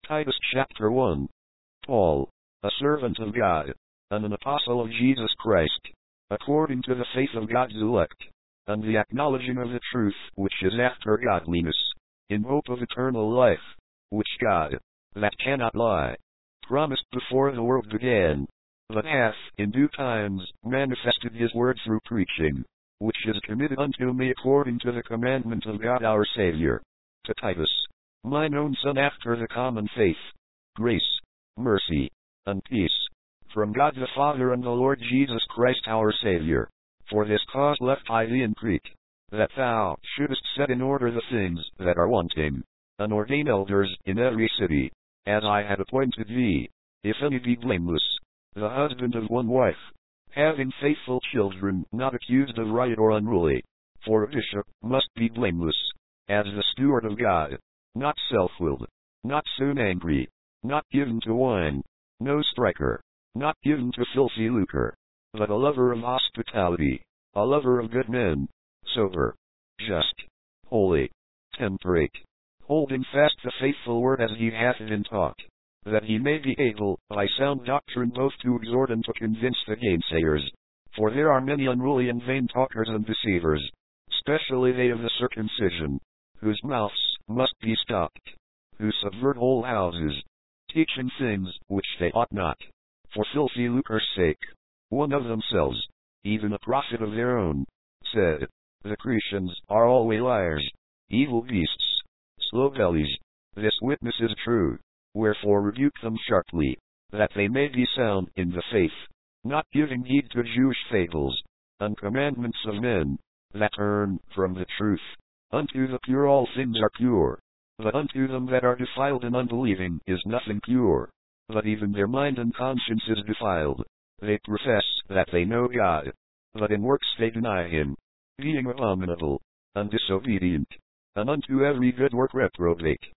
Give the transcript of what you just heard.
Titus chapter 1. Paul, a servant of God, and an apostle of Jesus Christ, according to the faith of God's elect, and the acknowledging of the truth which is after godliness, in hope of eternal life, which God, that cannot lie, promised before the world began, but hath in due times manifested his word through preaching, which is committed unto me according to the commandment of God our Savior. To Titus, mine own son after the common faith, grace, mercy, and peace, from God the Father and the Lord Jesus Christ our Savior. For this cause left I thee in Crete, that thou shouldest set in order the things that are wanting, and ordain elders in every city, as I had appointed thee, if any be blameless, the husband of one wife, having faithful children not accused of riot or unruly. For a bishop must be blameless, as the steward of God, not self-willed, not soon angry, not given to wine, no striker, not given to filthy lucre, but a lover of hospitality, a lover of good men, sober, just, holy, temperate, holding fast the faithful word as he hath been taught, that he may be able, by sound doctrine both to exhort and to convince the gainsayers. For there are many unruly and vain talkers and deceivers, especially they of the circumcision, whose mouths must be stopped, who subvert whole houses, teaching things which they ought not, for filthy lucre's sake. One of themselves, even a prophet of their own, said, the Cretans are always liars, evil beasts, slow bellies. This witness is true. Wherefore rebuke them sharply, that they may be sound in the faith, not giving heed to Jewish fables, and commandments of men, that turn from the truth. Unto the pure all things are pure, but unto them that are defiled and unbelieving is nothing pure, but even their mind and conscience is defiled. They profess that they know God, but in works they deny him, being abominable, and disobedient, and unto every good work reprobate.